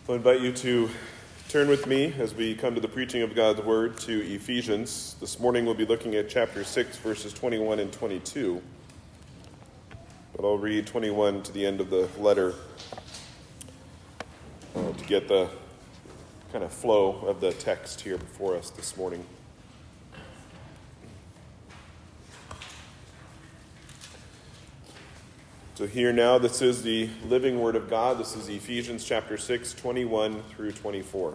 I'll invite you to turn with me as we come to the preaching of God's Word to Ephesians. This morning we'll be looking at chapter 6, verses 21 and 22. But I'll read 21 to the end of the letter to get the kind of flow of the text here before us this morning. So here now, this is the living Word of God. This is Ephesians chapter 6, 21 through 24.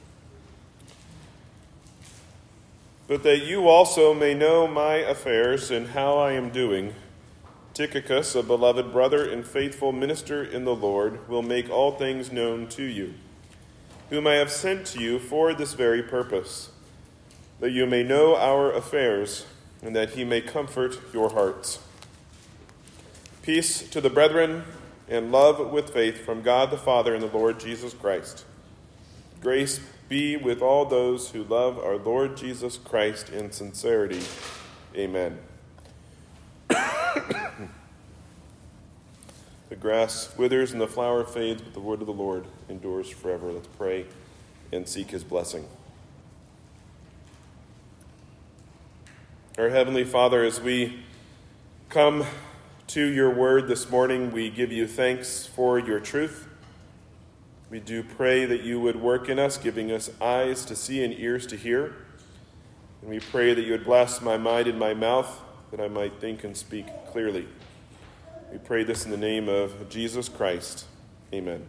But that you also may know my affairs and how I am doing, Tychicus, a beloved brother and faithful minister in the Lord, will make all things known to you, whom I have sent to you for this very purpose, that you may know our affairs, and that he may comfort your hearts. Peace to the brethren, and love with faith from God the Father and the Lord Jesus Christ. Grace be with all those who love our Lord Jesus Christ in sincerity. Amen. The grass withers and the flower fades, but the word of the Lord endures forever. Let's pray and seek his blessing. Our Heavenly Father, as we come to your word this morning, we give you thanks for your truth. We do pray that you would work in us, giving us eyes to see and ears to hear. And we pray that you would bless my mind and my mouth, that I might think and speak clearly. We pray this in the name of Jesus Christ. Amen.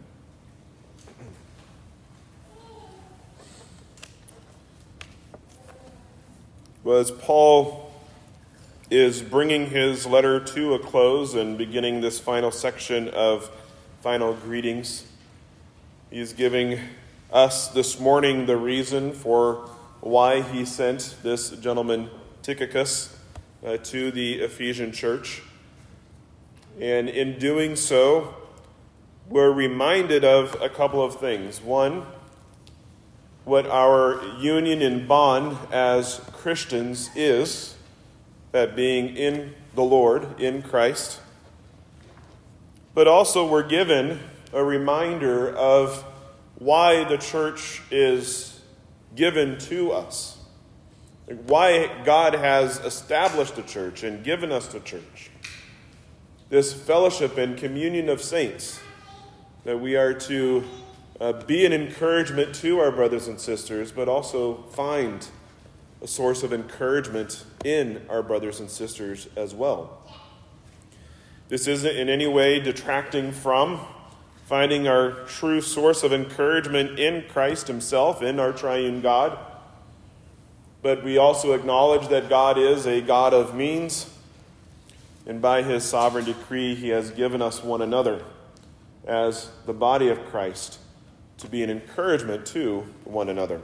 Well, as Paul is bringing his letter to a close and beginning this final section of final greetings, he is giving us this morning the reason for why he sent this gentleman Tychicus to the Ephesian church. And in doing so, we're reminded of a couple of things. One, what our union and bond as Christians is, that being in the Lord, in Christ. But also we're given a reminder of why the church is given to us. Why God has established the church and given us the church. This fellowship and communion of saints, that we are to be an encouragement to our brothers and sisters, but also find a source of encouragement in our brothers and sisters as well. This isn't in any way detracting from finding our true source of encouragement in Christ himself, in our triune God. But we also acknowledge that God is a God of means, and by his sovereign decree, he has given us one another as the body of Christ to be an encouragement to one another.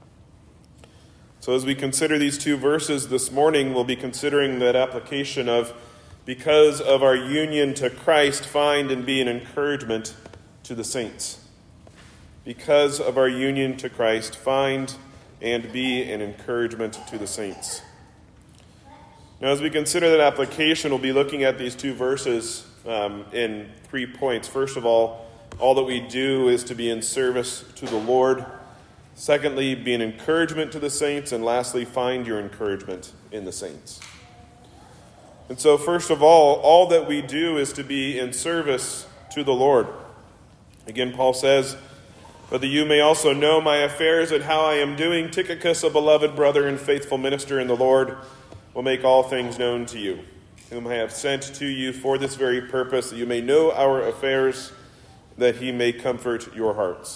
So as we consider these two verses this morning, we'll be considering that application of, because of our union to Christ, find and be an encouragement to the saints. Because of our union to Christ, find and be an encouragement to the saints. Now as we consider that application, we'll be looking at these two verses in 3 points. First of all that we do is to be in service to the Lord. Secondly, be an encouragement to the saints. And lastly, find your encouragement in the saints. And so first of all that we do is to be in service to the Lord. Again, Paul says, but that you may also know my affairs and how I am doing, Tychicus, a beloved brother and faithful minister in the Lord, will make all things known to you, whom I have sent to you for this very purpose, that you may know our affairs, that he may comfort your hearts.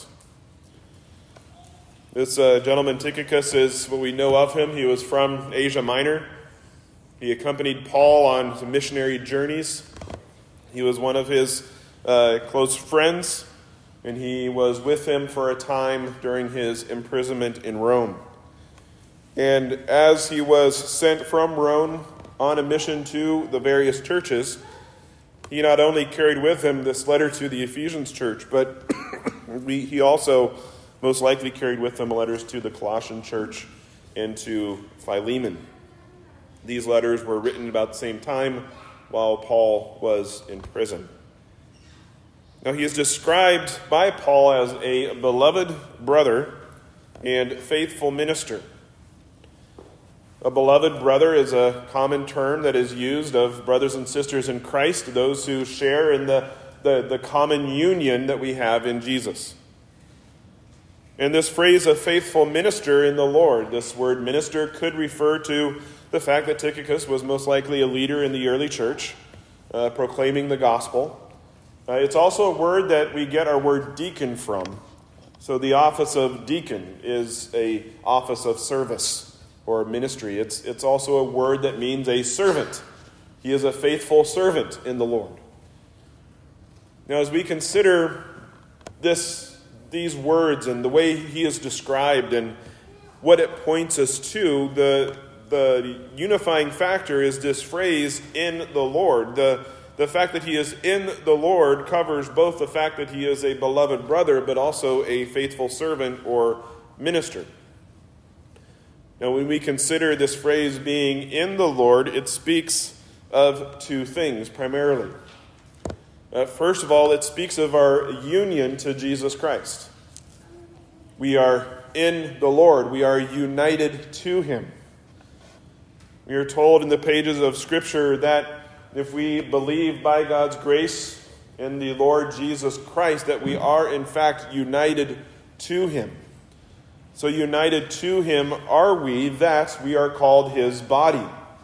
This gentleman Tychicus is what we know of him. He was from Asia Minor. He accompanied Paul on some missionary journeys. He was one of his close friends, and he was with him for a time during his imprisonment in Rome. And as he was sent from Rome on a mission to the various churches, he not only carried with him this letter to the Ephesians church, but he also most likely carried with him letters to the Colossian church and to Philemon. These letters were written about the same time while Paul was in prison. Now, he is described by Paul as a beloved brother and faithful minister. A beloved brother is a common term that is used of brothers and sisters in Christ, those who share in the common union that we have in Jesus. And this phrase, a faithful minister in the Lord, this word minister could refer to the fact that Tychicus was most likely a leader in the early church, proclaiming the gospel. It's also a word that we get our word deacon from. So the office of deacon is an office of service or ministry. It's also a word that means a servant. He is a faithful servant in the Lord. Now, as we consider these words and the way he is described and what it points us to, the unifying factor is this phrase, in the Lord. The fact that he is in the Lord covers both the fact that he is a beloved brother, but also a faithful servant or minister. Now, when we consider this phrase being in the Lord, it speaks of two things primarily. First of all, it speaks of our union to Jesus Christ. We are in the Lord. We are united to him. We are told in the pages of Scripture that if we believe by God's grace in the Lord Jesus Christ, that we are in fact united to him. So united to him are we, that we are called his body.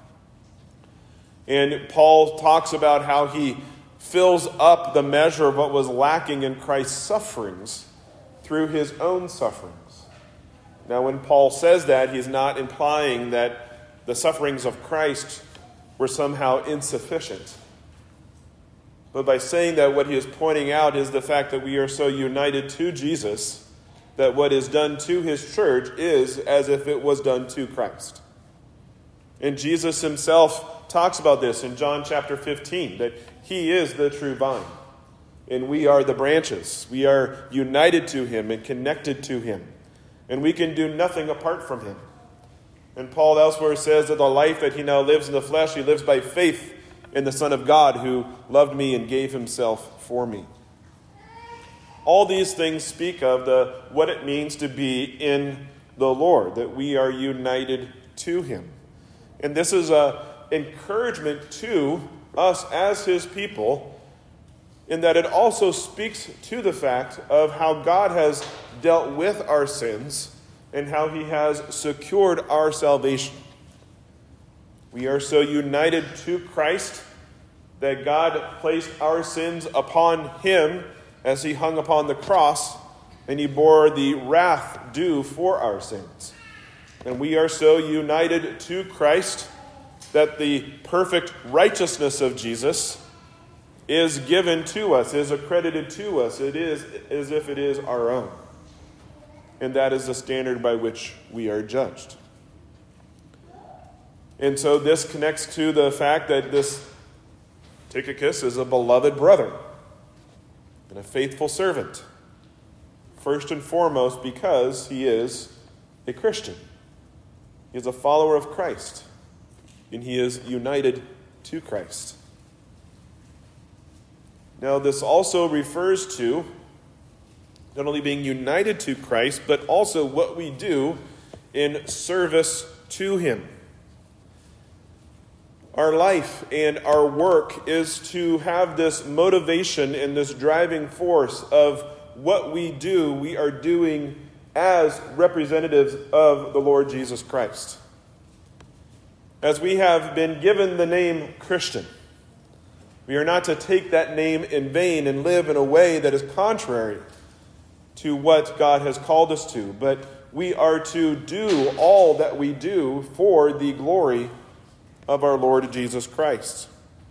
And Paul talks about how he fills up the measure of what was lacking in Christ's sufferings through his own sufferings. Now, when Paul says that, he's not implying that the sufferings of Christ were somehow insufficient. But by saying that, what he is pointing out is the fact that we are so united to Jesus that what is done to his church is as if it was done to Christ. And Jesus himself talks about this in John chapter 15, that he is the true vine, and we are the branches. We are united to him and connected to him, and we can do nothing apart from him. And Paul elsewhere says that the life that he now lives in the flesh, he lives by faith in the Son of God who loved me and gave himself for me. All these things speak of what it means to be in the Lord, that we are united to him. And this is an encouragement to us as his people, in that it also speaks to the fact of how God has dealt with our sins and how he has secured our salvation. We are so united to Christ that God placed our sins upon him as he hung upon the cross, and he bore the wrath due for our sins. And we are so united to Christ that the perfect righteousness of Jesus is given to us, is accredited to us. It is as if it is our own. And that is the standard by which we are judged. And so this connects to the fact that this Tychicus is a beloved brother and a faithful servant, first and foremost because he is a Christian. He is a follower of Christ, and he is united to Christ. Now, this also refers to not only being united to Christ, but also what we do in service to him. Our life and our work is to have this motivation and this driving force of what we do, we are doing as representatives of the Lord Jesus Christ. As we have been given the name Christian, we are not to take that name in vain and live in a way that is contrary to what God has called us to, but we are to do all that we do for the glory of our Lord Jesus Christ.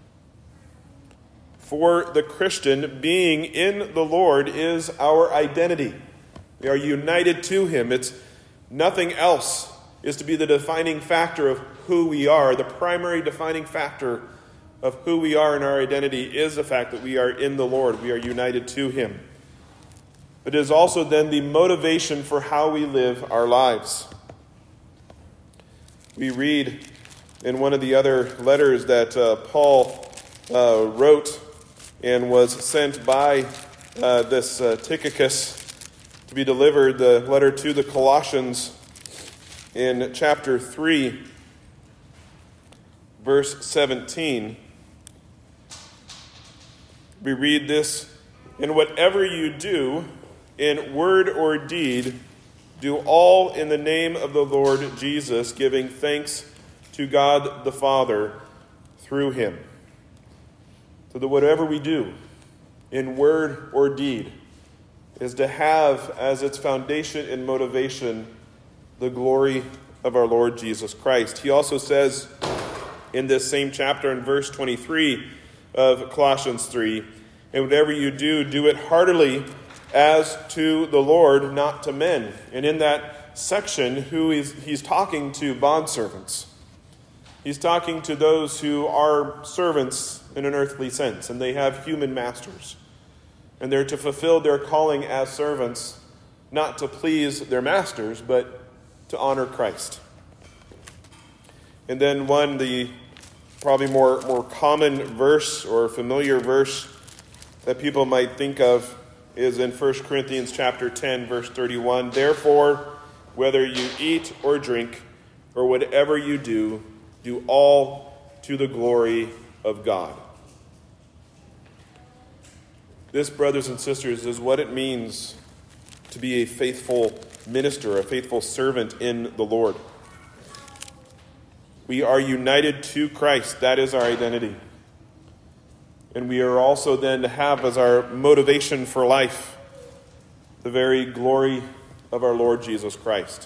For the Christian, being in the Lord is our identity. We are united to him. It's nothing else is to be the defining factor of who we are. The primary defining factor of who we are in our identity is the fact that we are in the Lord. We are united to him. But it is also then the motivation for how we live our lives. We read in one of the other letters that Paul wrote and was sent by Tychicus to be delivered the letter to the Colossians in chapter 3, verse 17. We read this: "And whatever you do, in word or deed, do all in the name of the Lord Jesus, giving thanks to God the Father through him." So that whatever we do, in word or deed, is to have as its foundation and motivation the glory of our Lord Jesus Christ. He also says in this same chapter, in verse 23 of Colossians 3, "And whatever you do, do it heartily as to the Lord, not to men." And in that section, he's talking to bondservants. He's talking to those who are servants in an earthly sense, and they have human masters. And they're to fulfill their calling as servants, not to please their masters, but to honor Christ. And then the probably more common verse or familiar verse that people might think of is in 1 Corinthians chapter 10, verse 31. "Therefore, whether you eat or drink, or whatever you do, do all to the glory of God." This, brothers and sisters, is what it means to be a faithful minister, a faithful servant in the Lord. We are united to Christ. That is our identity. And we are also then to have as our motivation for life the very glory of our Lord Jesus Christ.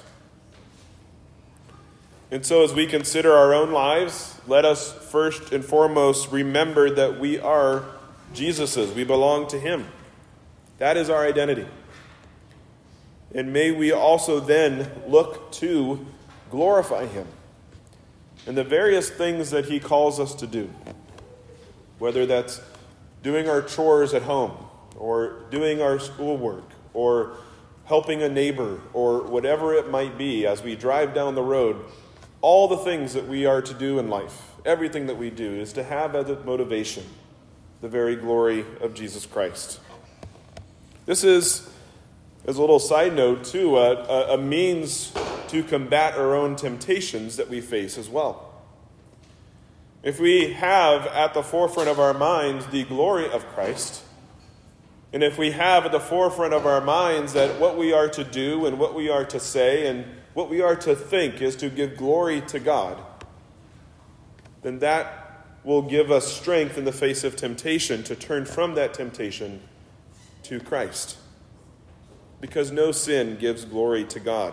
And so as we consider our own lives, let us first and foremost remember that we are Jesus's. We belong to him. That is our identity. And may we also then look to glorify him in the various things that he calls us to do. Whether that's doing our chores at home, or doing our schoolwork, or helping a neighbor, or whatever it might be as we drive down the road. All the things that we are to do in life, everything that we do, is to have as a motivation the very glory of Jesus Christ. This is, as a little side note too, a means to combat our own temptations that we face as well. If we have at the forefront of our minds the glory of Christ, and if we have at the forefront of our minds that what we are to do and what we are to say and what we are to think is to give glory to God, then that will give us strength in the face of temptation to turn from that temptation to Christ. Because no sin gives glory to God.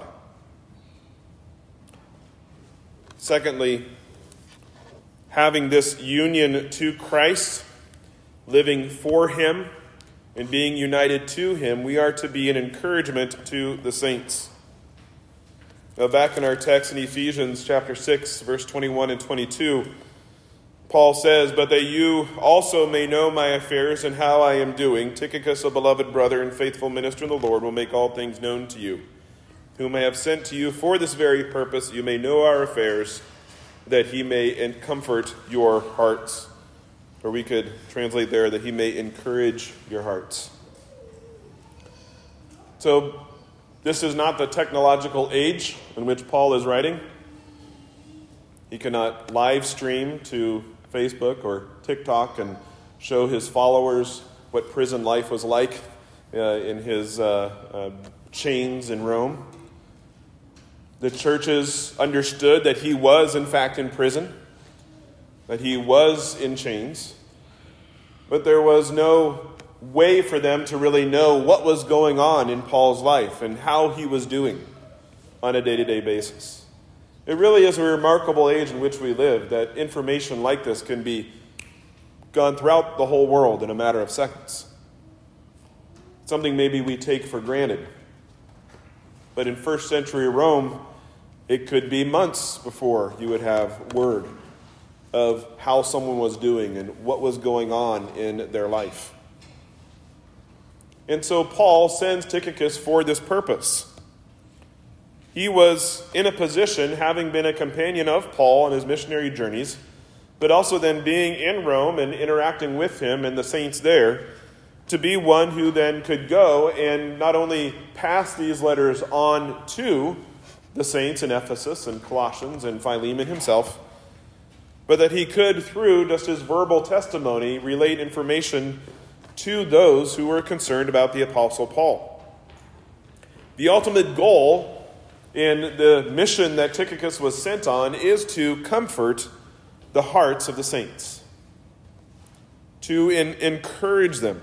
Secondly, having this union to Christ, living for him, and being united to him, we are to be an encouragement to the saints. Now, back in our text in Ephesians chapter 6, verse 21 and 22, Paul says, "But that you also may know my affairs and how I am doing, Tychicus, a beloved brother and faithful minister in the Lord, will make all things known to you, whom I have sent to you for this very purpose, you may know our affairs, that he may comfort your hearts." Or we could translate there, that he may encourage your hearts. So, this is not the technological age in which Paul is writing. He cannot live stream to Facebook or TikTok and show his followers what prison life was like in his chains in Rome. The churches understood that he was, in fact, in prison, that he was in chains, but there was no way for them to really know what was going on in Paul's life and how he was doing on a day-to-day basis. It really is a remarkable age in which we live, that information like this can be gone throughout the whole world in a matter of seconds. Something maybe we take for granted. But in first century Rome, it could be months before you would have word of how someone was doing and what was going on in their life. And so Paul sends Tychicus for this purpose. He was in a position, having been a companion of Paul on his missionary journeys, but also then being in Rome and interacting with him and the saints there, to be one who then could go and not only pass these letters on to the saints in Ephesus and Colossians and Philemon himself, but that he could, through just his verbal testimony, relate information to those who were concerned about the Apostle Paul. The ultimate goal in the mission that Tychicus was sent on is to comfort the hearts of the saints, to encourage them.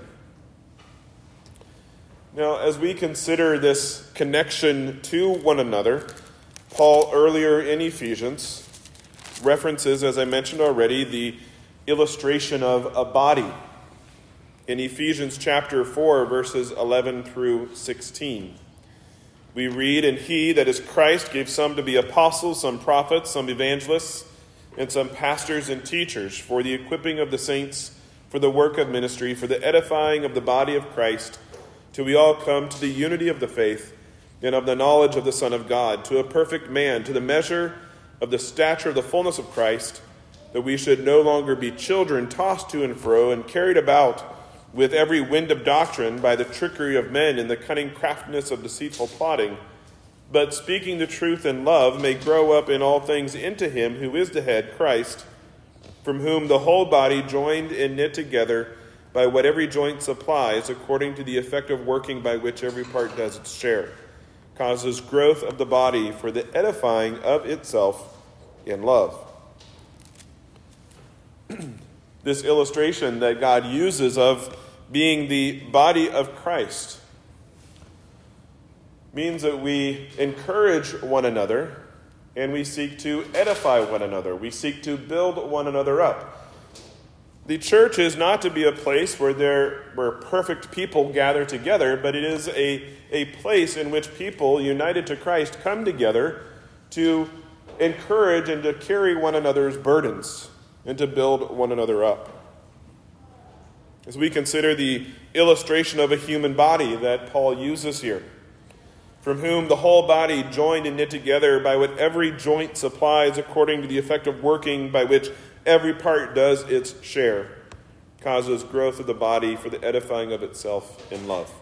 Now, as we consider this connection to one another, Paul, earlier in Ephesians, references, as I mentioned already, the illustration of a body in Ephesians chapter 4, verses 11 through 16. We read, "And he, that is Christ, gave some to be apostles, some prophets, some evangelists, and some pastors and teachers, for the equipping of the saints, for the work of ministry, for the edifying of the body of Christ, till we all come to the unity of the faith and of the knowledge of the Son of God, to a perfect man, to the measure of the stature of the fullness of Christ, that we should no longer be children tossed to and fro and carried about with every wind of doctrine by the trickery of men and the cunning craftiness of deceitful plotting, but speaking the truth in love may grow up in all things into him who is the head, Christ, from whom the whole body, joined and knit together by what every joint supplies, according to the effective working by which every part does its share, causes growth of the body for the edifying of itself in love." This illustration that God uses of being the body of Christ means that we encourage one another and we seek to edify one another. We seek to build one another up. The church is not to be a place where perfect people gather together, but it is a place in which people united to Christ come together to encourage and to carry one another's burdens and to build one another up. As we consider the illustration of a human body that Paul uses here, from whom the whole body, joined and knit together by what every joint supplies, according to the effective working by which every part does its share, causes growth of the body for the edifying of itself in love.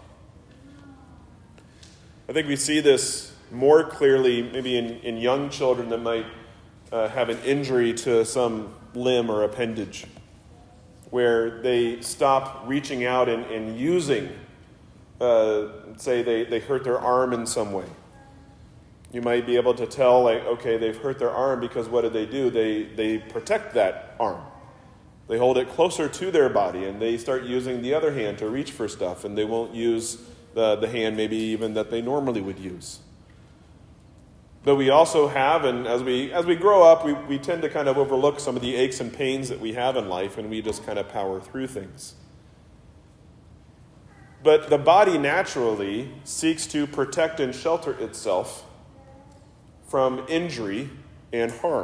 I think we see this more clearly maybe in young children that might have an injury to some limb or appendage, where they stop reaching out and using, say they hurt their arm in some way. You might be able to tell, like, okay, they've hurt their arm because what do? They protect that arm. They hold it closer to their body, and they start using the other hand to reach for stuff, and they won't use the hand maybe even that they normally would use. But we also have, and as we grow up, we tend to kind of overlook some of the aches and pains that we have in life, and we just kind of power through things. But the body naturally seeks to protect and shelter itself from injury and harm.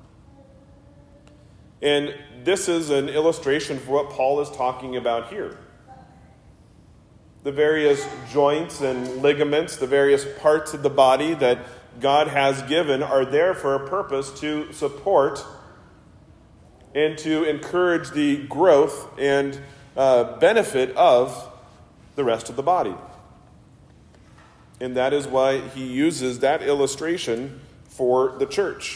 And this is an illustration for what Paul is talking about here. The various joints and ligaments, the various parts of the body that God has given are there for a purpose to support and to encourage the growth and benefit of the rest of the body. And that is why he uses that illustration for the church.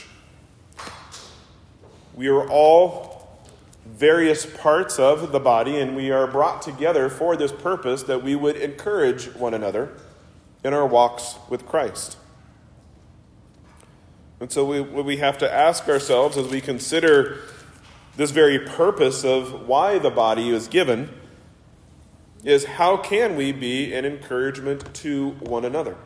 We are all various parts of the body, and we are brought together for this purpose, that we would encourage one another in our walks with Christ. And so we have to ask ourselves, as we consider this very purpose of why the body is given, is how can we be an encouragement to one another?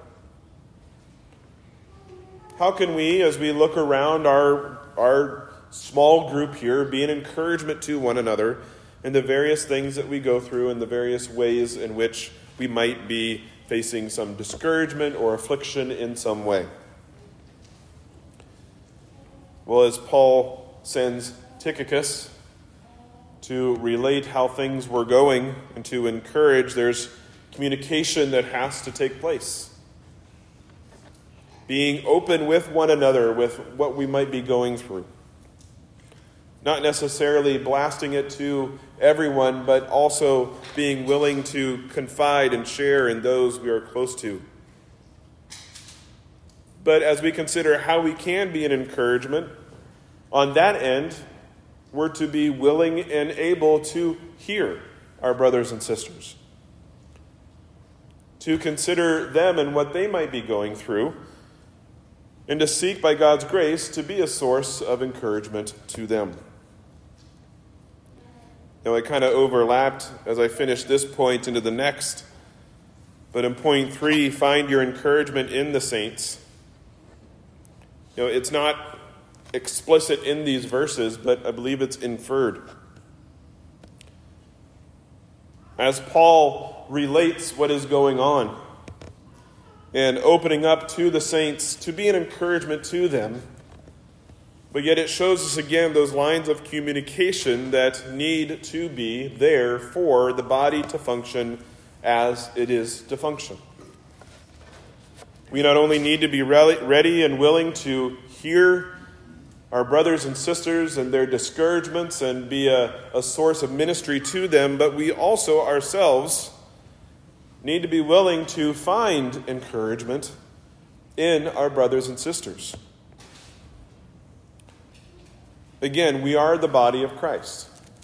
How can we, as we look around our small group here, be an encouragement to one another in the various things that we go through and the various ways in which we might be facing some discouragement or affliction in some way? Well, as Paul sends Tychicus to relate how things were going and to encourage, there's communication that has to take place. Being open with one another with what we might be going through. Not necessarily blasting it to everyone, but also being willing to confide and share in those we are close to. But as we consider how we can be an encouragement, on that end, we're to be willing and able to hear our brothers and sisters, to consider them and what they might be going through, and to seek by God's grace to be a source of encouragement to them. Now, it kind of overlapped as I finished this point into the next. But in point 3, find your encouragement in the saints. It's not explicit in these verses, but I believe it's inferred. As Paul relates what is going on and opening up to the saints to be an encouragement to them, but yet it shows us again those lines of communication that need to be there for the body to function as it is to function. We not only need to be ready and willing to hear our brothers and sisters and their discouragements and be a source of ministry to them, but we also ourselves need to be willing to find encouragement in our brothers and sisters. Again, we are the body of Christ.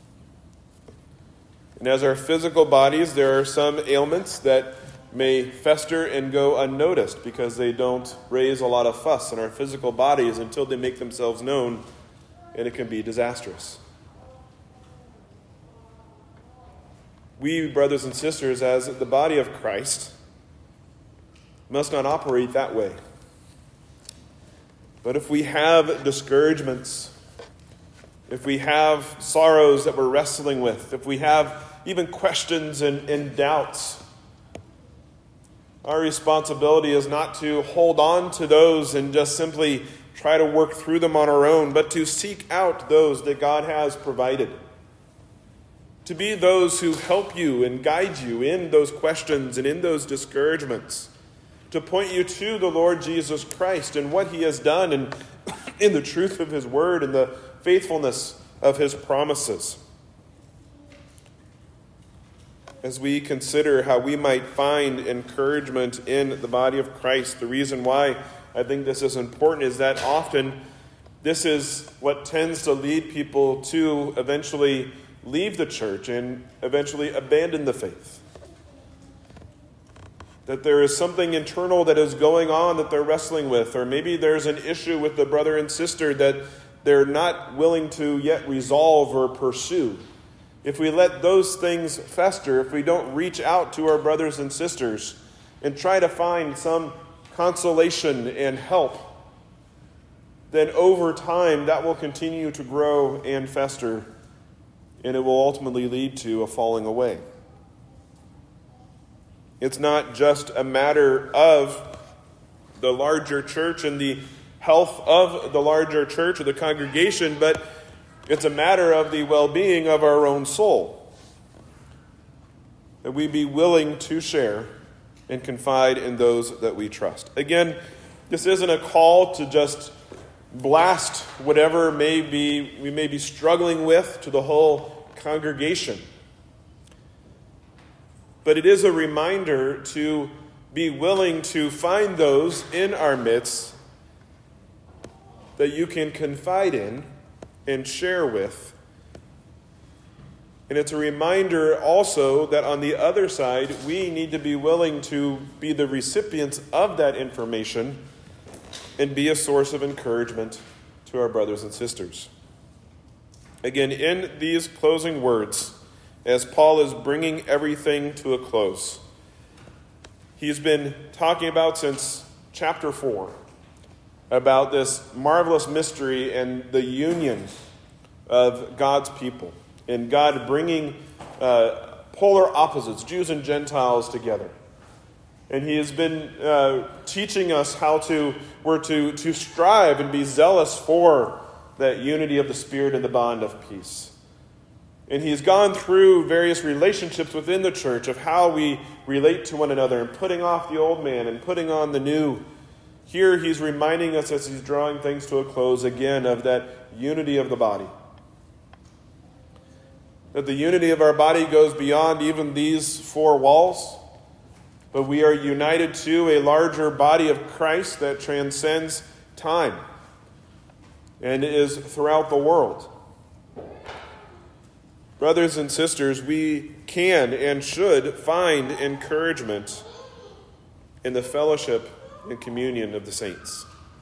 And as our physical bodies, there are some ailments that may fester and go unnoticed because they don't raise a lot of fuss in our physical bodies until they make themselves known, and it can be disastrous. We, brothers and sisters, as the body of Christ, must not operate that way. But if we have discouragements, if we have sorrows that we're wrestling with, if we have even questions and doubts, our responsibility is not to hold on to those and just simply try to work through them on our own, but to seek out those that God has provided. To be those who help you and guide you in those questions and in those discouragements. To point you to the Lord Jesus Christ and what he has done and in the truth of his word and the faithfulness of his promises. As we consider how we might find encouragement in the body of Christ, the reason why I think this is important is that often this is what tends to lead people to eventually leave the church and eventually abandon the faith. That there is something internal that is going on that they're wrestling with, or maybe there's an issue with the brother and sister that they're not willing to yet resolve or pursue. If we let those things fester, if we don't reach out to our brothers and sisters and try to find some consolation and help, then over time that will continue to grow and fester, and it will ultimately lead to a falling away. It's not just a matter of the larger church and the health of the larger church or the congregation, but it's a matter of the well-being of our own soul. That we be willing to share and confide in those that we trust. Again, this isn't a call to just blast whatever we may be struggling with to the whole congregation. But it is a reminder to be willing to find those in our midst that you can confide in and share with. And it's a reminder also that on the other side, we need to be willing to be the recipients of that information and be a source of encouragement to our brothers and sisters. Again, in these closing words, as Paul is bringing everything to a close, he's been talking about since chapter 4 about this marvelous mystery and the union of God's people and God bringing polar opposites, Jews and Gentiles, together. And he has been teaching us how we're to strive and be zealous for that unity of the Spirit and the bond of peace. And he's gone through various relationships within the church of how we relate to one another and putting off the old man and putting on the new. Here he's reminding us as he's drawing things to a close again of that unity of the body. that the unity of our body goes beyond even these four walls, but we are united to a larger body of Christ that transcends time and is throughout the world. Brothers and sisters, we can and should find encouragement in the fellowship and communion of the saints.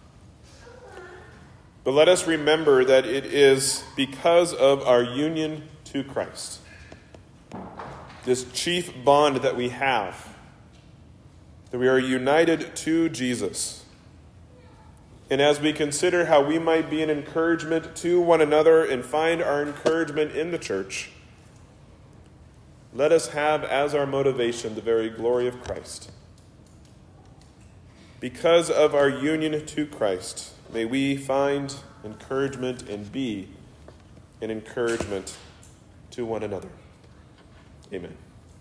But let us remember that it is because of our union to Christ, this chief bond that we have, that we are united to Jesus. And as we consider how we might be an encouragement to one another and find our encouragement in the church, let us have as our motivation the very glory of Christ. Because of our union to Christ, may we find encouragement and be an encouragement to one another. Amen.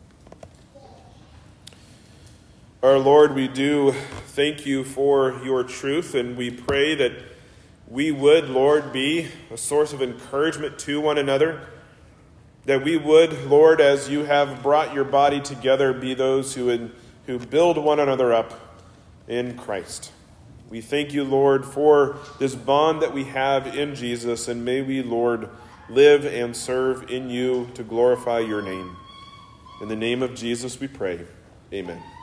Our Lord, we do thank you for your truth, and we pray that we would, Lord, be a source of encouragement to one another, that we would, Lord, as you have brought your body together, be those who build one another up in Christ. We thank you, Lord, for this bond that we have in Jesus, and may we, Lord, live and serve in you to glorify your name. In the name of Jesus we pray. Amen.